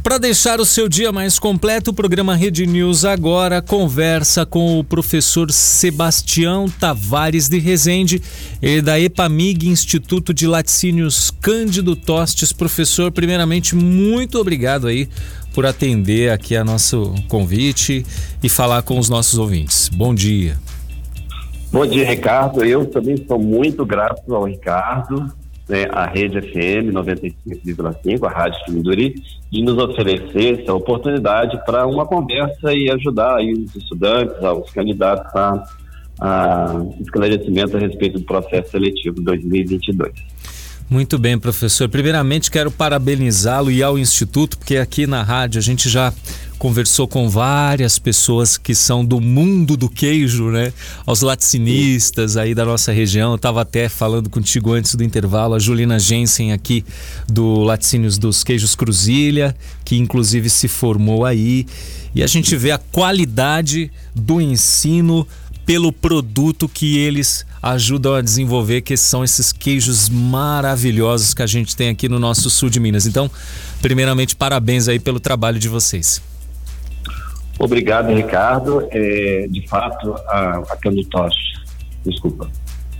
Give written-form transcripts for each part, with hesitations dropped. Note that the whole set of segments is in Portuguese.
para deixar o seu dia mais completo, o programa Rede News agora conversa com o professor Sebastião Tavares de Rezende, da EPAMIG, Instituto de Laticínios Cândido Tostes. Professor, primeiramente, muito obrigado aí por atender aqui a nosso convite e falar com os nossos ouvintes. Bom dia. Bom dia, Ricardo. Eu também sou muito grato ao Ricardo, a Rede FM 95,5, a Rádio Timinduri, de nos oferecer essa oportunidade para uma conversa e ajudar aí os estudantes, os candidatos a esclarecimento a respeito do processo seletivo 2022. Muito bem, professor. Primeiramente, quero parabenizá-lo e ao Instituto, porque aqui na rádio a gente já conversou com várias pessoas que são do mundo do queijo, né? Aos laticinistas aí da nossa região. Eu estava até falando contigo antes do intervalo, a Julina Jensen aqui do Laticínios dos Queijos Cruzilha, que inclusive se formou aí. E a gente vê a qualidade do ensino pelo produto que eles ajudam a desenvolver, que são esses queijos maravilhosos que a gente tem aqui no nosso sul de Minas. Então, primeiramente, parabéns aí pelo trabalho de vocês. Obrigado, Ricardo. De fato, a Cândido Tostes, desculpa.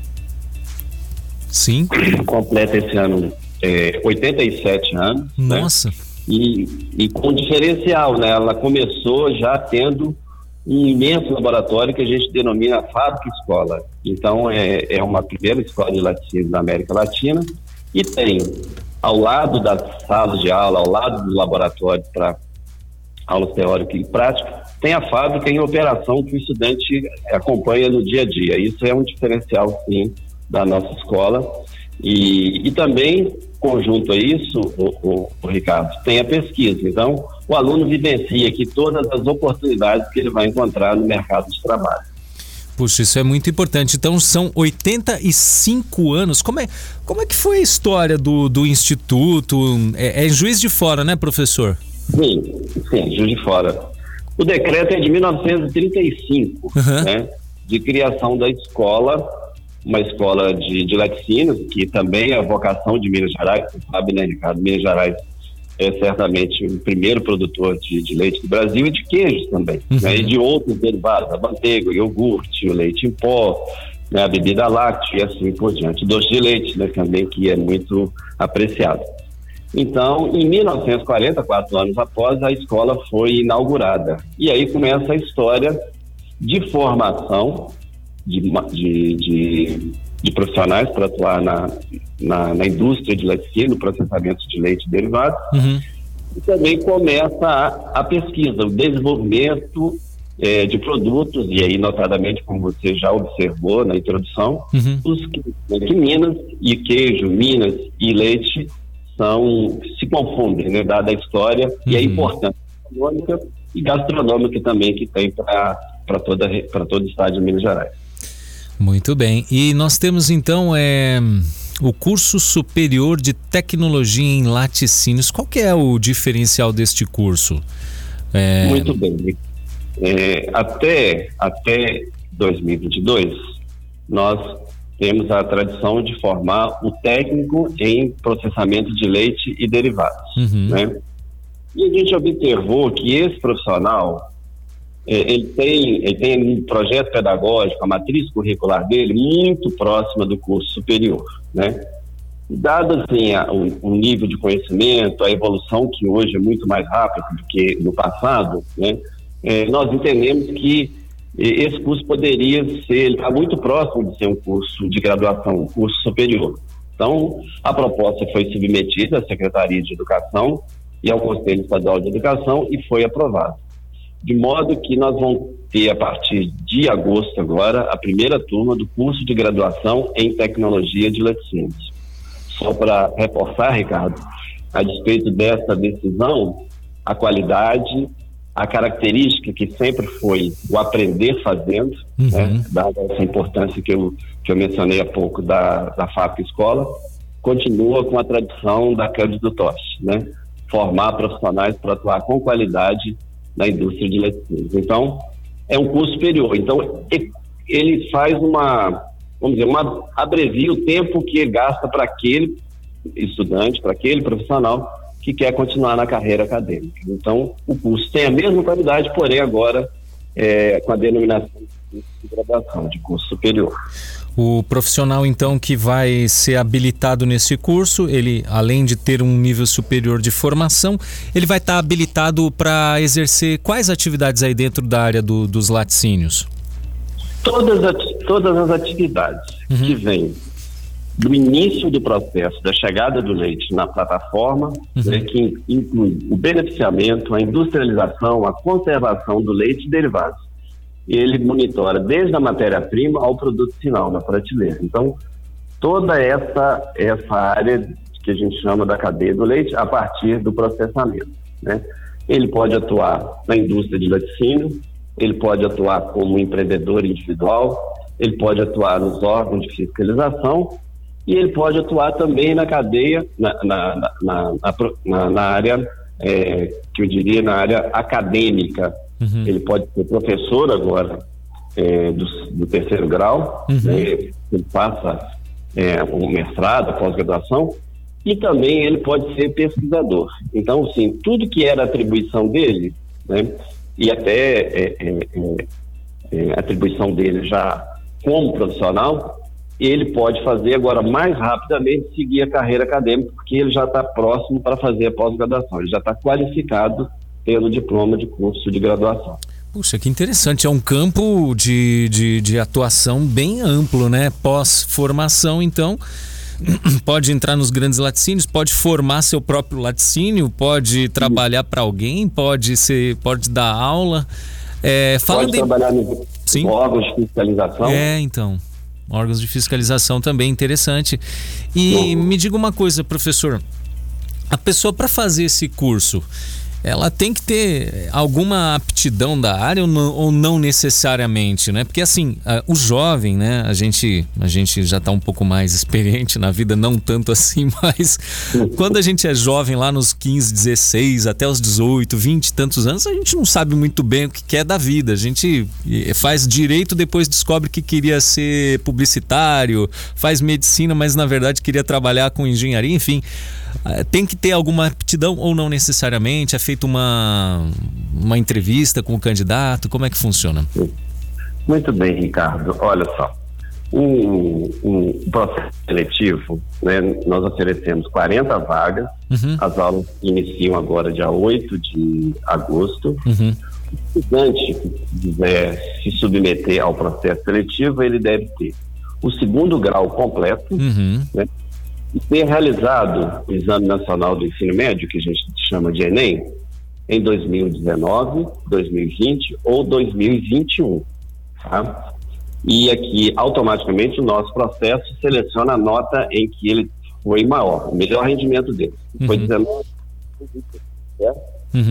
Sim. Completa esse ano 87 anos. Nossa. Né? E com diferencial, né? Ela começou já tendo um imenso laboratório que a gente denomina Fábrica Escola. Então, é uma primeira escola de laticínios da América Latina e tem, ao lado das salas de aula, ao lado do laboratório para aulas teóricas e práticas, tem a fábrica em operação que o estudante acompanha no dia a dia. Isso é um diferencial, sim, da nossa escola. E também, conjunto a isso, o Ricardo, tem a pesquisa. Então, o aluno vivencia aqui todas as oportunidades que ele vai encontrar no mercado de trabalho. Puxa, isso é muito importante. Então, são 85 anos. Como é que foi a história do Instituto? É em Juiz de Fora, né, professor? Sim, Juiz de Fora. O decreto é de 1935, né, de criação da escola, uma escola de laticínios, que também é a vocação de Minas Gerais. Você sabe, né, Ricardo? Minas Gerais é certamente o primeiro produtor de leite do Brasil e de queijos também, né, e de outros derivados, a manteiga, o iogurte, o leite em pó, né, a bebida láctea e assim por diante. Doce de leite, né, também, que é muito apreciado. Então, em 1940, 4 anos após, a escola foi inaugurada. E aí começa a história de formação de profissionais para atuar na indústria de laticínio, no processamento de leite e derivados. E também começa a pesquisa, o desenvolvimento de produtos, e aí notadamente, como você já observou na introdução, que Minas e queijo, Minas e leite se confundem, né, dada a história e a importância econômica e gastronômica também que tem para todo o estado de Minas Gerais. Muito bem. E nós temos então o curso superior de tecnologia em laticínios. Qual que é o diferencial deste curso? Muito bem. Até 2022, nós temos a tradição de formar o técnico em processamento de leite e derivados, né? E a gente observou que esse profissional, ele tem um projeto pedagógico, a matriz curricular dele, muito próxima do curso superior, né? Dado assim o nível de conhecimento, a evolução que hoje é muito mais rápida do que no passado, né? Nós entendemos que esse curso poderia ser, ele está muito próximo de ser um curso de graduação, um curso superior. Então, a proposta foi submetida à Secretaria de Educação e ao Conselho Estadual de Educação e foi aprovada. De modo que nós vamos ter, a partir de agosto agora, a primeira turma do curso de graduação em tecnologia de laticínios. Só para reforçar, Ricardo, a despeito dessa decisão, a qualidade, a característica que sempre foi o aprender fazendo, né, dada essa importância que eu mencionei há pouco da Fábrica Escola, continua com a tradição da Cândido Tostes, né? Formar profissionais para atuar com qualidade na indústria de laticínios. Então, é um curso superior. Então, ele faz abrevia o tempo que ele gasta para aquele estudante, para aquele profissional que quer continuar na carreira acadêmica. Então, o curso tem a mesma qualidade, porém agora com a denominação de graduação, de curso superior. O profissional, então, que vai ser habilitado nesse curso, ele, além de ter um nível superior de formação, ele vai estar habilitado para exercer quais atividades aí dentro da área dos laticínios? Todas as atividades que vêm do início do processo, da chegada do leite na plataforma, que inclui o beneficiamento, a industrialização, a conservação do leite e derivados. Ele monitora desde a matéria-prima ao produto final na prateleira. Então, toda essa área que a gente chama da cadeia do leite a partir do processamento, né? Ele pode atuar na indústria de laticínio, ele pode atuar como empreendedor individual, ele pode atuar nos órgãos de fiscalização e ele pode atuar também na cadeia, na área, que eu diria, na área acadêmica. Ele pode ser professor agora do terceiro grau, ele passa um mestrado, pós-graduação, e também ele pode ser pesquisador. Então, assim, tudo que era atribuição dele, né, e até atribuição dele já como profissional, ele pode fazer agora mais rapidamente, seguir a carreira acadêmica, porque ele já está próximo para fazer a pós-graduação, ele já está qualificado pelo diploma de curso de graduação. Puxa, que interessante, é um campo de atuação bem amplo, né? Pós-formação, então, pode entrar nos grandes laticínios, pode formar seu próprio laticínio, pode trabalhar para alguém, pode dar aula. Pode trabalhar em órgãos de fiscalização. Então, órgãos de fiscalização também, interessante. E me diga uma coisa, professor, a pessoa para fazer esse curso, ela tem que ter alguma aptidão da área ou não necessariamente, né? Porque assim, o jovem, né? A gente já está um pouco mais experiente na vida, não tanto assim, mas quando a gente é jovem lá nos 15, 16, até os 18, 20 e tantos anos, a gente não sabe muito bem o que quer da vida. A gente faz direito, depois descobre que queria ser publicitário, faz medicina, mas na verdade queria trabalhar com engenharia, enfim. Tem que ter alguma aptidão ou não necessariamente? É feita uma entrevista com o candidato? Como é que funciona? Muito bem, Ricardo. Olha só, um processo seletivo, né, nós oferecemos 40 vagas, as aulas iniciam agora dia 8 de agosto. O estudante que quiser se submeter ao processo seletivo, ele deve ter o segundo grau completo, né, e ter realizado o Exame Nacional do Ensino Médio, que a gente chama de Enem, em 2019, 2020 ou 2021. Tá? E aqui, automaticamente, o nosso processo seleciona a nota em que ele foi maior, o melhor rendimento dele. Foi 19, certo?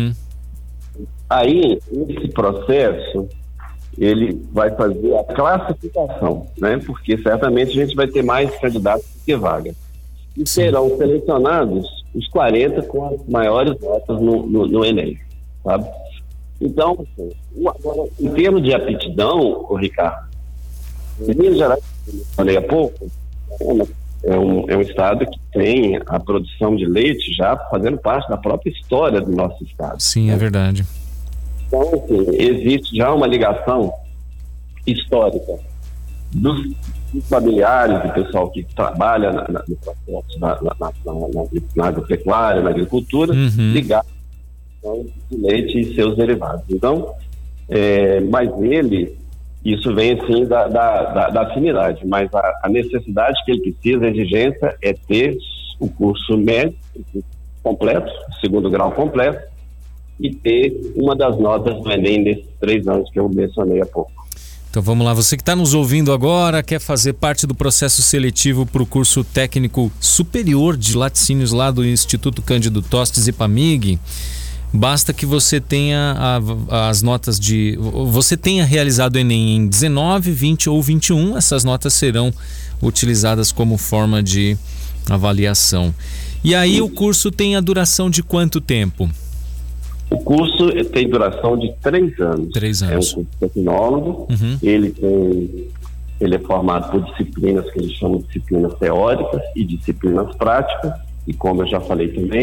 Aí, esse processo, ele vai fazer a classificação, né? Porque certamente a gente vai ter mais candidatos do que vagas. E serão selecionados os 40 com as maiores notas no Enem, sabe? Então, agora, em termos de aptidão, Ricardo, em Minas Gerais, como eu falei há pouco, é um estado que tem a produção de leite já fazendo parte da própria história do nosso estado. Sim, né? É verdade. Então, assim, existe já uma ligação histórica dos familiares, do pessoal que trabalha no processo na agropecuária, na agricultura, ligado ao leite e seus derivados. Então, mas isso vem assim da afinidade, mas a necessidade que ele precisa, a exigência é ter o curso médio completo, segundo grau completo, e ter uma das notas do Enem nesses 3 anos que eu mencionei há pouco. Então vamos lá, você que está nos ouvindo agora, quer fazer parte do processo seletivo para o curso técnico superior de laticínios lá do Instituto Cândido Tostes IPAMIG, basta que você tenha as notas você tenha realizado o Enem em 19, 20 ou 21, essas notas serão utilizadas como forma de avaliação. E aí o curso tem a duração de quanto tempo? O curso tem duração de 3 anos. 3 anos. É um curso tecnólogo. Ele é formado por disciplinas que eles chamam de disciplinas teóricas e disciplinas práticas. E como eu já falei também,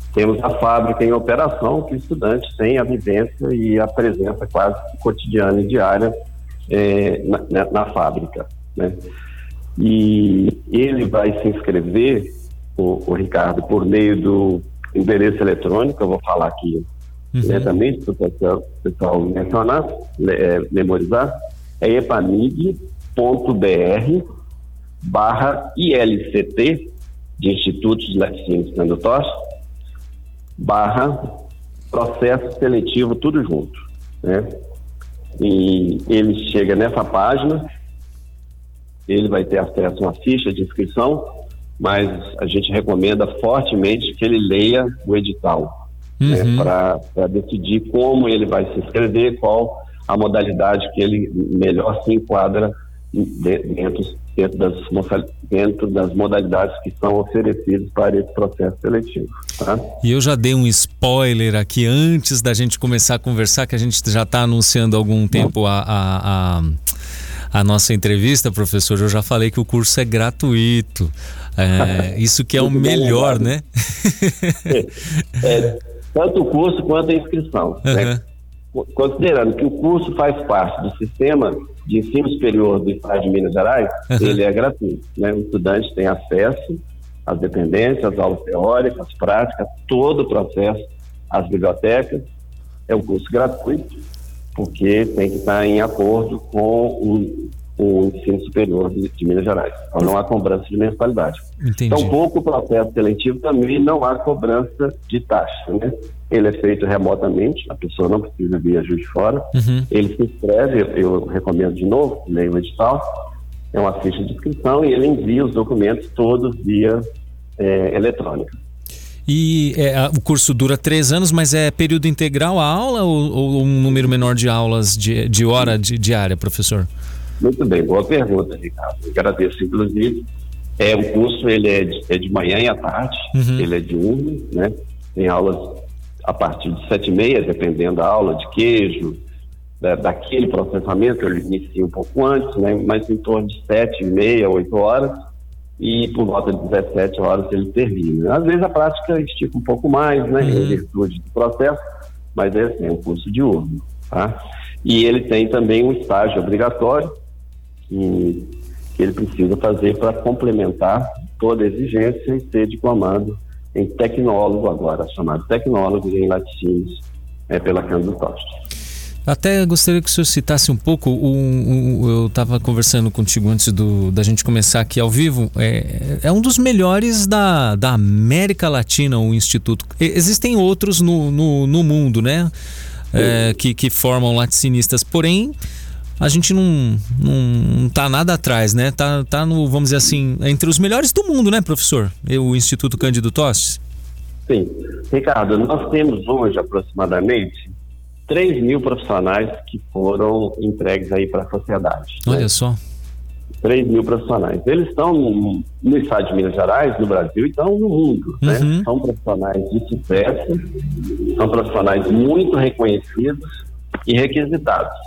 temos a fábrica em operação, que o estudante tem a vivência e a presença quase cotidiana e diária na fábrica, né? E ele vai se inscrever, o Ricardo, por meio do endereço eletrônico, eu vou falar aqui diretamente para o pessoal mencionar, memorizar, é epamig.br/ILCT, de Instituto de Laticínios Cândido Toste, /processo seletivo, tudo junto, né? E ele chega nessa página, ele vai ter acesso a uma ficha de inscrição, mas a gente recomenda fortemente que ele leia o edital, né, para decidir como ele vai se inscrever, qual a modalidade que ele melhor se enquadra dentro das modalidades que são oferecidas para esse processo seletivo, tá? E eu já dei um spoiler aqui antes da gente começar a conversar, que a gente já está anunciando há algum tempo a nossa entrevista, professor. Eu já falei que o curso é gratuito. Isso que é o melhor, né? Tanto o curso quanto a inscrição, né? Considerando que o curso faz parte do sistema de ensino superior do Estado de Minas Gerais, ele é gratuito, né? O estudante tem acesso às dependências, às aulas teóricas, às práticas, todo o processo, às bibliotecas. É um curso gratuito, porque tem que estar em acordo com o ensino superior de Minas Gerais. Então não há cobrança de mensalidade. Entendi. Tampouco o processo seletivo também não há cobrança de taxa, né? Ele é feito remotamente, a pessoa não precisa vir a Juiz de Fora. Ele se inscreve, eu recomendo de novo, leia o edital, é uma ficha de inscrição e ele envia os documentos todos via eletrônica. E o curso dura 3 anos, mas é período integral a aula ou um número menor de aulas de hora diária, professor? Muito bem, boa pergunta, Ricardo. Eu agradeço, inclusive. O curso ele é de manhã e à tarde, ele é diurno, né? Tem aulas a partir de 7h30, dependendo da aula de queijo, daquele processamento, ele inicia um pouco antes, né? Mas em torno de 7h30, 8 horas, e por volta de 17 horas ele termina. Às vezes a prática estica um pouco mais, né? Em virtude do processo, mas é um curso diurno, tá? E ele tem também um estágio obrigatório que ele precisa fazer para complementar toda a exigência e ser diplomado em tecnólogo agora, chamado tecnólogo em laticínios pela Cândido Toste. Até gostaria que o senhor citasse um pouco, eu estava conversando contigo antes da gente começar aqui ao vivo, é um dos melhores da América Latina, o Instituto. Existem outros no mundo, né? Que formam laticinistas, porém a gente não tá nada atrás, né? Tá no, vamos dizer assim, entre os melhores do mundo, né, professor? O Instituto Cândido Toste? Sim. Ricardo, nós temos hoje aproximadamente 3.000 profissionais que foram entregues aí para a sociedade. Olha, né? Só. 3.000 profissionais. Eles estão no estado de Minas Gerais, no Brasil, e estão no mundo, né? São profissionais de sucesso, são profissionais muito reconhecidos e requisitados.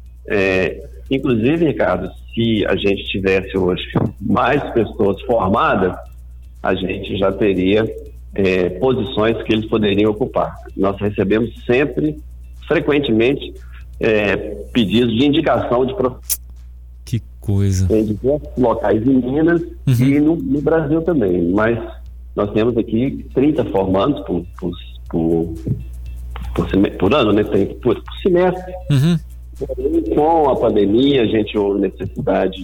Inclusive, Ricardo, se a gente tivesse hoje mais pessoas formadas, a gente já teria posições que eles poderiam ocupar. Nós recebemos frequentemente, pedidos de indicação de profissionais. Que coisa. Em diversos locais em Minas e no Brasil também, mas nós temos aqui 30 formandos por ano, né? Por semestre. Com a pandemia, a gente houve necessidade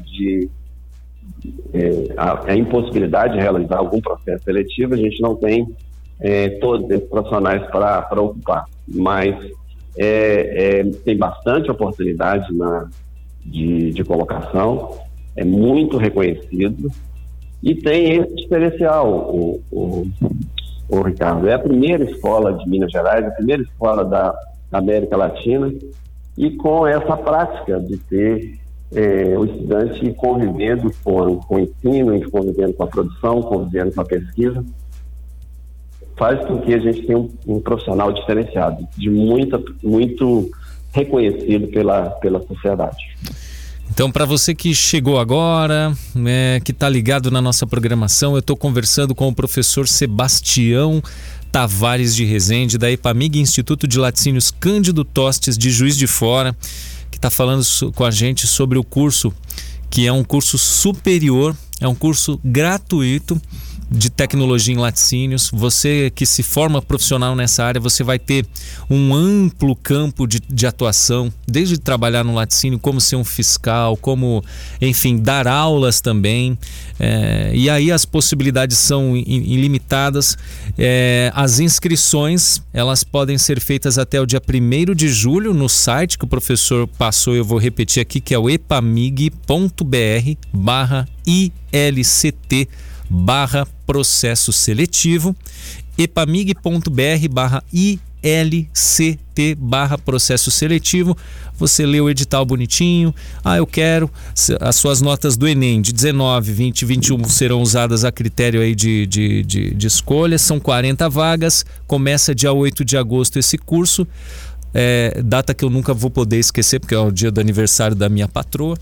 a impossibilidade de realizar algum processo seletivo, a gente não tem todos esses profissionais para ocupar, mas tem bastante oportunidade de colocação, é muito reconhecido e tem esse diferencial, o Ricardo. É a primeira escola de Minas Gerais, a primeira escola da América Latina, e com essa prática de ter o estudante convivendo com o ensino, convivendo com a produção, convivendo com a pesquisa, faz com que a gente tenha um profissional diferenciado, muito reconhecido pela sociedade. Então, para você que chegou agora, que está ligado na nossa programação, eu estou conversando com o professor Sebastião Tavares de Rezende, da EPAMIG, Instituto de Laticínios Cândido Tostes, de Juiz de Fora, que está falando com a gente sobre o curso, que é um curso superior, é um curso gratuito de tecnologia em laticínios. Você que se forma profissional nessa área, você vai ter um amplo campo de atuação, desde trabalhar no laticínio, como ser um fiscal, como, enfim, dar aulas também, e aí as possibilidades são ilimitadas. As inscrições, elas podem ser feitas até o dia 1º de julho no site que o professor passou, eu vou repetir aqui, que é o epamig.br/ILCT/processo seletivo, epamig.br/ILCT/processo seletivo. Você lê o edital bonitinho. Eu quero. As suas notas do Enem de 19, 20 e 21 serão usadas a critério aí de escolha. São 40 vagas. Começa dia 8 de agosto esse curso. Data que eu nunca vou poder esquecer, porque é o dia do aniversário da minha patroa.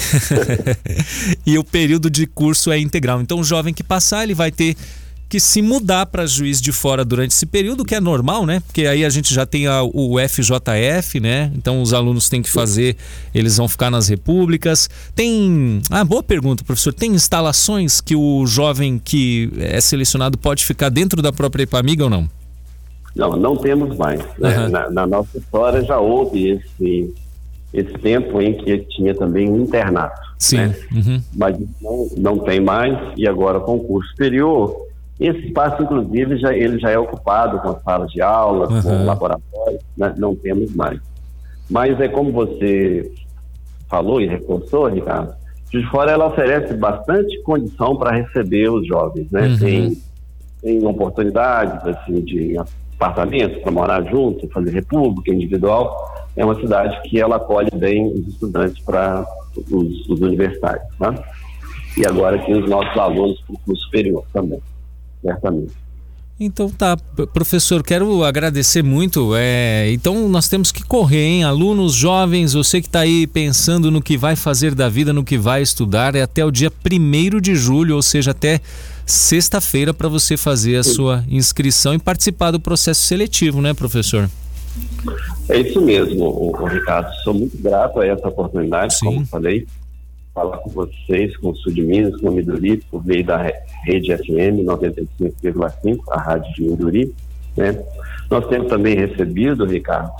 E o período de curso é integral. Então o jovem que passar, ele vai ter que se mudar para Juiz de Fora durante esse período, que é normal, né? Porque aí a gente já tem o FJF, né? Então os alunos têm que fazer, eles vão ficar nas repúblicas. Tem... boa pergunta, professor. Tem instalações que o jovem que é selecionado pode ficar dentro da própria EPAMIG ou não? Não temos mais, né? Na nossa história já houve esse tempo em que tinha também um internato. Sim. Né? Mas não tem mais, e agora com o curso superior, esse espaço, inclusive, ele já é ocupado com salas de aula, com laboratórios, né? Não temos mais. Mas é como você falou e reforçou, Ricardo, Juiz de Fora, ela oferece bastante condição para receber os jovens, né? Tem oportunidades, assim, de apartamentos para morar junto, fazer república individual. É uma cidade que ela acolhe bem os estudantes para os universitários, tá? E agora aqui os nossos alunos para o curso superior também, certamente. Então tá, professor, quero agradecer muito. Então nós temos que correr, hein? Alunos jovens, você que está aí pensando no que vai fazer da vida, no que vai estudar, é até o dia 1º de julho, ou seja, até sexta-feira, para você fazer a sua inscrição e participar do processo seletivo, né, professor? É isso mesmo, Ricardo. Sou muito grato a essa oportunidade, como falei, falar com vocês, com o Sul de Minas, com o Miduri, por meio da Rede FM 95,5, a rádio de Miduri, né? Nós temos também recebido, Ricardo,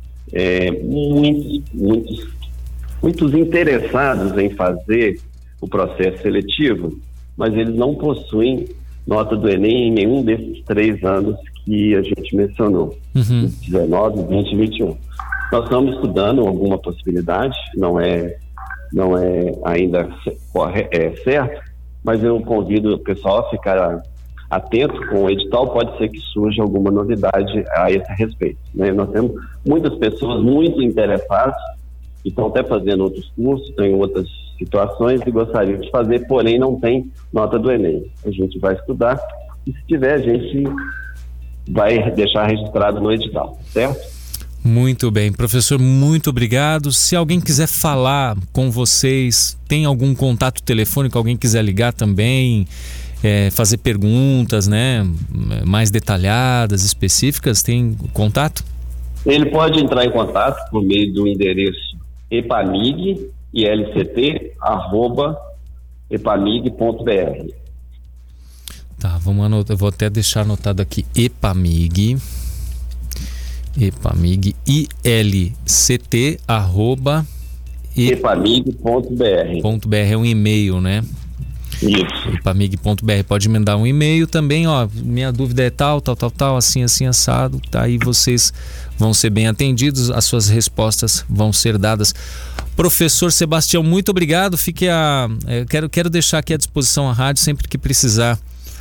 muitos interessados em fazer o processo seletivo, mas eles não possuem nota do Enem em nenhum desses 3 anos que a gente mencionou, 19, 20 e 21. Nós estamos estudando alguma possibilidade, não é ainda certo, mas eu convido o pessoal a ficar atento com o edital, pode ser que surja alguma novidade a esse respeito, né? Nós temos muitas pessoas muito interessadas, que estão até fazendo outros cursos, tem outras situações e gostariam de fazer, porém não tem nota do Enem. A gente vai estudar e se tiver a gente vai deixar registrado no edital, certo? Muito bem, professor, muito obrigado. Se alguém quiser falar com vocês, tem algum contato telefônico, alguém quiser ligar também, fazer perguntas, né, mais detalhadas, específicas, tem contato? Ele pode entrar em contato por meio do endereço epamig.ilct@epamig.br. Tá, eu vou até deixar anotado aqui, epamig ilct@epamig.br. É um e-mail, né? Isso. epamig.br. Pode mandar um e-mail também, ó, minha dúvida é tal, assim, assado, tá? Aí vocês vão ser bem atendidos, as suas respostas vão ser dadas. Professor Sebastião, muito obrigado. Quero deixar aqui à disposição a rádio sempre que precisar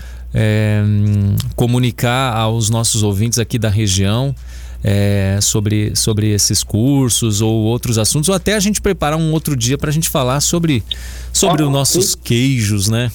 comunicar aos nossos ouvintes aqui da região sobre esses cursos ou outros assuntos, ou até a gente preparar um outro dia para a gente falar sobre os nossos queijos, né?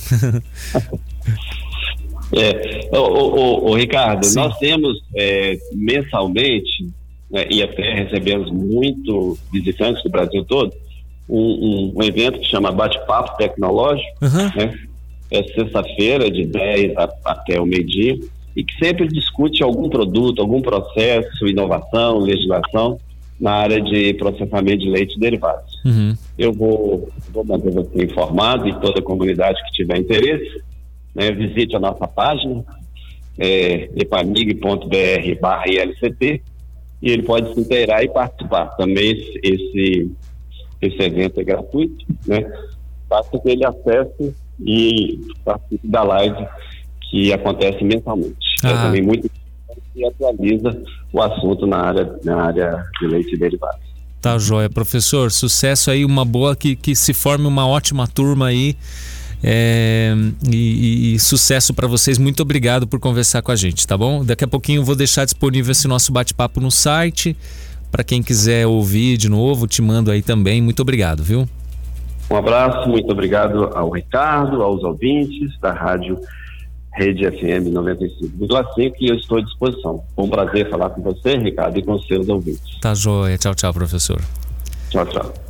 Ricardo, Sim. Nós temos mensalmente, né, e até recebemos muito visitantes do Brasil todo, um evento que chama Bate-Papo Tecnológico, né? É sexta-feira, de 10 até o meio-dia. e que sempre discute algum produto, algum processo, inovação, legislação na área de processamento de leite e derivados. Eu vou manter você informado e toda a comunidade que tiver interesse, né, visite a nossa página, epamig.br/ILCT, e ele pode se inteirar e participar. Também esse evento é gratuito, né? Basta que ele acesse e participe da live que acontece mensalmente. É também muito importante e atualiza o assunto na área de leite e derivados. Tá joia, professor. Sucesso aí, uma boa, que se forme uma ótima turma aí. E sucesso para vocês. Muito obrigado por conversar com a gente, tá bom? Daqui a pouquinho eu vou deixar disponível esse nosso bate-papo no site. Para quem quiser ouvir de novo, te mando aí também. Muito obrigado, viu? Um abraço, muito obrigado ao Ricardo, aos ouvintes da Rádio Rede FM 95,5, e eu estou à disposição. Foi um prazer falar com você, Ricardo, e com seus ouvintes. Tá joia. Tchau, tchau, professor. Tchau, tchau.